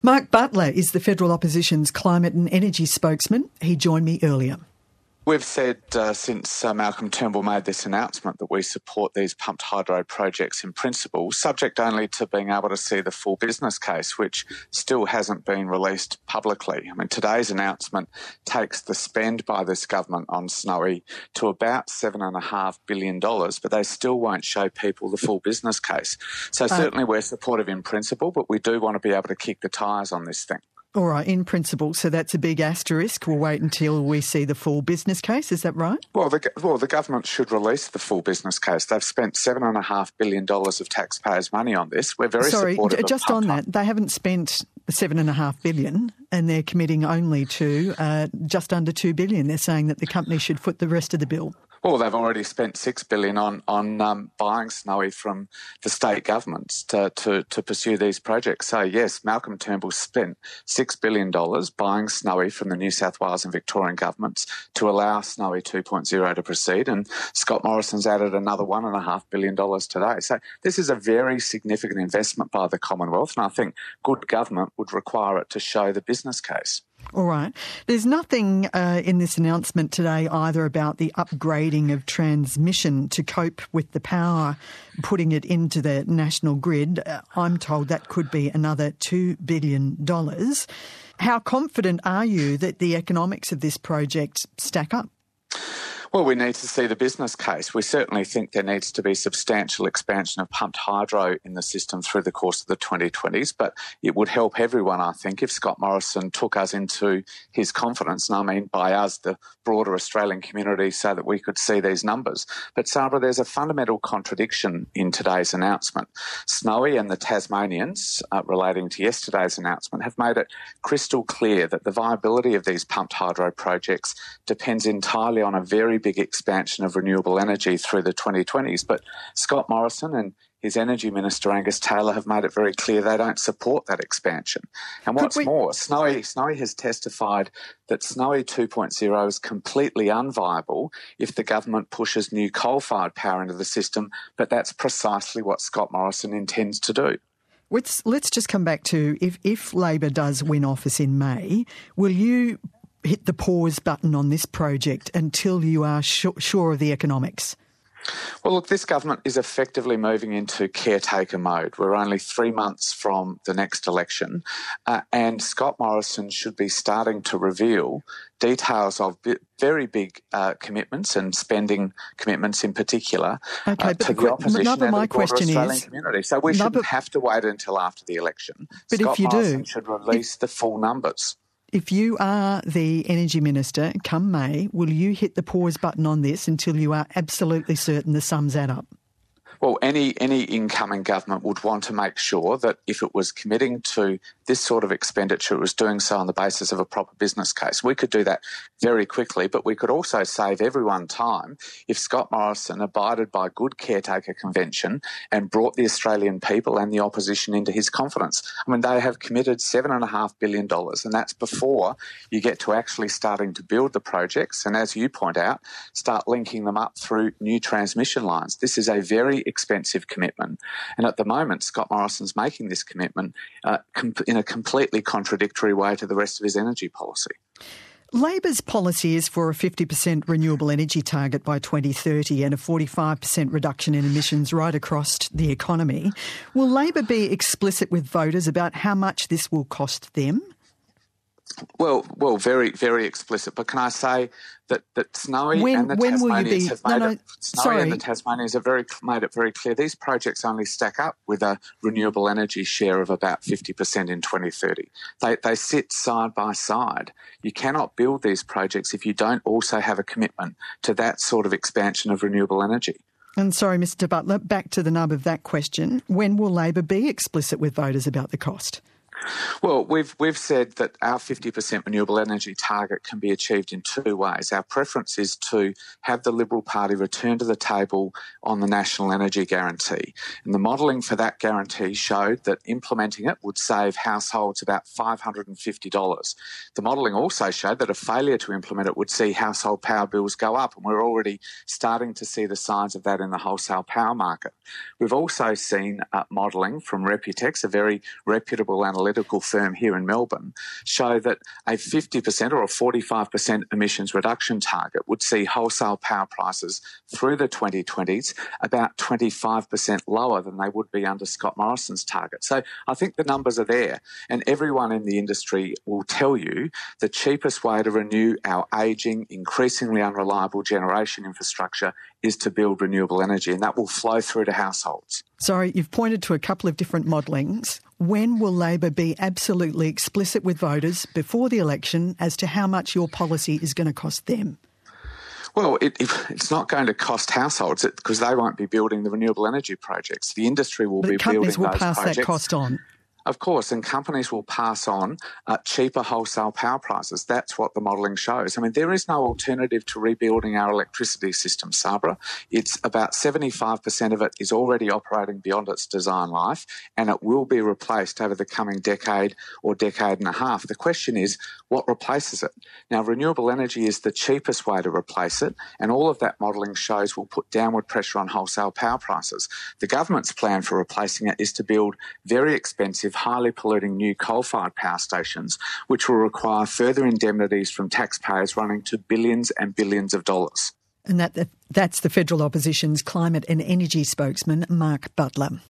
Mark Butler is the Federal Opposition's climate and energy spokesman. He joined me earlier. We've said since Malcolm Turnbull made this announcement that we support these pumped hydro projects in principle, subject only to being able to see the full business case, which still hasn't been released publicly. I mean, today's announcement takes the spend by this government on Snowy to about $7.5 billion, but they still won't show people the full business case. So certainly we're supportive in principle, but we do want to be able to kick the tyres on this thing. All right, in principle, so that's a big asterisk. We'll wait until we see the full business case, is that right? Well, the government should release the full business case. They've spent $7.5 billion of taxpayers' money on this. We're very supportive of just on that, they haven't spent $7.5 billion and they're committing only to just under $2 billion. They're saying that the company should foot the rest of the bill. Well, they've already spent $6 billion on buying Snowy from the state governments to pursue these projects. So, yes, Malcolm Turnbull spent $6 billion buying Snowy from the New South Wales and Victorian governments to allow Snowy 2.0 to proceed, and Scott Morrison's added another $1.5 billion today. So this is a very significant investment by the Commonwealth, and I think good government would require it to show the business case. All right. There's nothing in this announcement today either about the upgrading of transmission to cope with the power, putting it into the national grid. I'm told that could be another $2 billion. How confident are you that the economics of this project stack up? Well, we need to see the business case. We certainly think there needs to be substantial expansion of pumped hydro in the system through the course of the 2020s, but it would help everyone, I think, if Scott Morrison took us into his confidence, and I mean by us, the broader Australian community, so that we could see these numbers. But, Sabra, there's a fundamental contradiction in today's announcement. Snowy and the Tasmanians, relating to yesterday's announcement, have made it crystal clear that the viability of these pumped hydro projects depends entirely on a very big expansion of renewable energy through the 2020s. But Scott Morrison and his Energy Minister Angus Taylor have made it very clear they don't support that expansion. And what's more, Snowy has testified that Snowy 2.0 is completely unviable if the government pushes new coal-fired power into the system, but that's precisely what Scott Morrison intends to do. Let's just come back to if Labor does win office in May, will you hit the pause button on this project until you are sure of the economics? Well, look, this government is effectively moving into caretaker mode. We're only 3 months from the next election, and Scott Morrison should be starting to reveal details of very big commitments and spending commitments in particular to the opposition and the broader Australian community. So we shouldn't have to wait until after the election. But Scott if you Morrison should release the full numbers. If you are the Energy Minister come May, will you hit the pause button on this until you are absolutely certain the sums add up? Well, any incoming government would want to make sure that if it was committing to this sort of expenditure, it was doing so on the basis of a proper business case. We could do that very quickly, but we could also save everyone time if Scott Morrison abided by good caretaker convention and brought the Australian people and the opposition into his confidence. I mean, they have committed $7.5 billion, and that's before you get to actually starting to build the projects and, as you point out, start linking them up through new transmission lines. This is a very expensive commitment. And at the moment, Scott Morrison's making this commitment in a completely contradictory way to the rest of his energy policy. Labor's policy is for a 50% renewable energy target by 2030 and a 45% reduction in emissions right across the economy. Will Labor be explicit with voters about how much this will cost them? Well, very, very explicit. But can I say that Snowy and the Tasmanians have made it very clear these projects only stack up with a renewable energy share of about 50% in 2030. They sit side by side. You cannot build these projects if you don't also have a commitment to that sort of expansion of renewable energy. And sorry, Mr Butler, back to the nub of that question. When will Labor be explicit with voters about the cost? Well, we've said that our 50% renewable energy target can be achieved in two ways. Our preference is to have the Liberal Party return to the table on the National Energy Guarantee. And the modelling for that guarantee showed that implementing it would save households about $550. The modelling also showed that a failure to implement it would see household power bills go up, and we're already starting to see the signs of that in the wholesale power market. We've also seen modelling from Reputex, a very reputable analytical analytical firm here in Melbourne, show that a 50% or a 45% emissions reduction target would see wholesale power prices through the 2020s about 25% lower than they would be under Scott Morrison's target. So I think the numbers are there, and everyone in the industry will tell you the cheapest way to renew our ageing, increasingly unreliable generation infrastructure is to build renewable energy, and that will flow through to households. Sorry, you've pointed to a couple of different modellings. When will Labor be absolutely explicit with voters before the election as to how much your policy is going to cost them? Well, it's not going to cost households because they won't be building the renewable energy projects. The industry will be building those projects. Companies will pass that cost on. Of course, and companies will pass on cheaper wholesale power prices. That's what the modelling shows. I mean, there is no alternative to rebuilding our electricity system, Sabra. It's about 75% of it is already operating beyond its design life, and it will be replaced over the coming decade or decade and a half. The question is, what replaces it? Now, renewable energy is the cheapest way to replace it, and all of that modelling shows will put downward pressure on wholesale power prices. The government's plan for replacing it is to build very expensive, highly polluting new coal-fired power stations, which will require further indemnities from taxpayers running to billions and billions of dollars. And that's the Federal Opposition's climate and energy spokesman, Mark Butler.